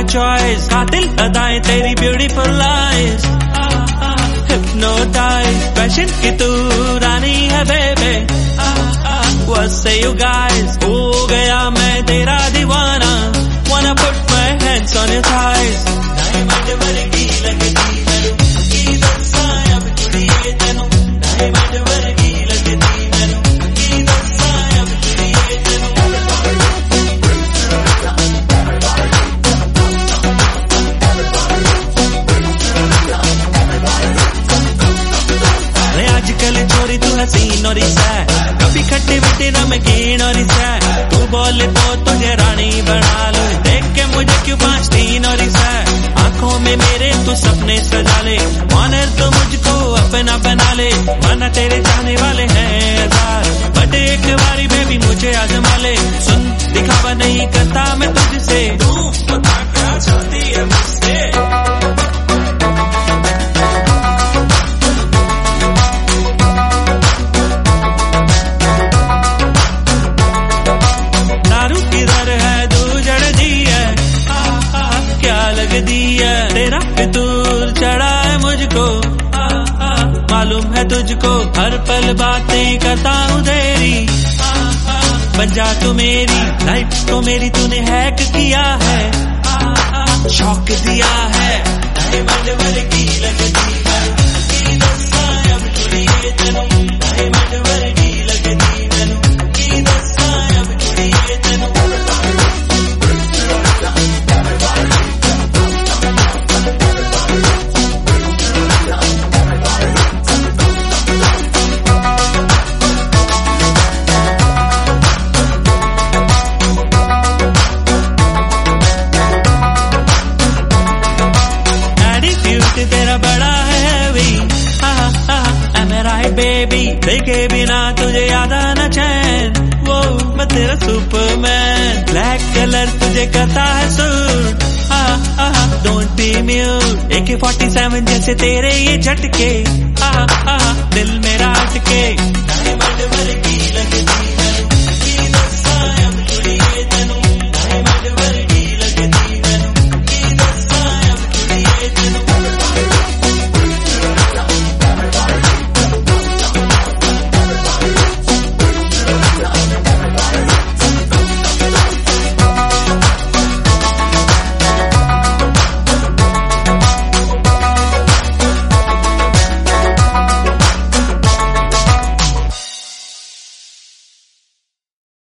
Choice, कातिल अदाएं तेरी beautiful eyes, hypnotise passion की तू रानी है बेबे। What say you guys? हो गया मैं तेरा दीवाना, wanna put my hands on your thighs। Diamond वर्गी लगती मैनू, की दस्सां अब कुड़िए तैनू, डायमंड वर्गी लगती मैनू, की दस्सां अब कुड़िए तैनू। अरे आजकल छोरी तू हसीन और सैड, कभी खट्टे मीठे नमकीन और सैड, तू बोले तो तुझे रानी बना लो, देख के मुझे क्यों 5-3 और सैड। आंखों में मेरे तू सपने सजा ले, ऑनर तो मुझको अपना बना ले, वरना तेरे जाने वाले हैं हजार, बट एक बारी बेबी मुझे आजमा ले। सुन दिखावा नहीं करता मैं तुझसे, तू पता क्या चाहती है मुझसे। तेरा फितूर चढ़ा है मुझको, मालूम है तुझको, हर पल बातें करता हूँ तेरी, बन जा तू मेरी, लाइफ को मेरी तूने हैक किया है, शौक दिया है। डायमंड वर्गी लगती है, की दस्सां अब कुड़िए तैनू, डायमंड वर्गी लगती मैनू, की दस्सां अब कुड़िए तैनू। तेरा बड़ा है heavy, am I right baby, देखे बिना तुझे याद आना चैन, वो मैं तेरा सुपरमैन, ब्लैक कलर तुझे करता है suit, don't be mute, AK-47 जैसे तेरे ये झटके, दिल मेरा अटके।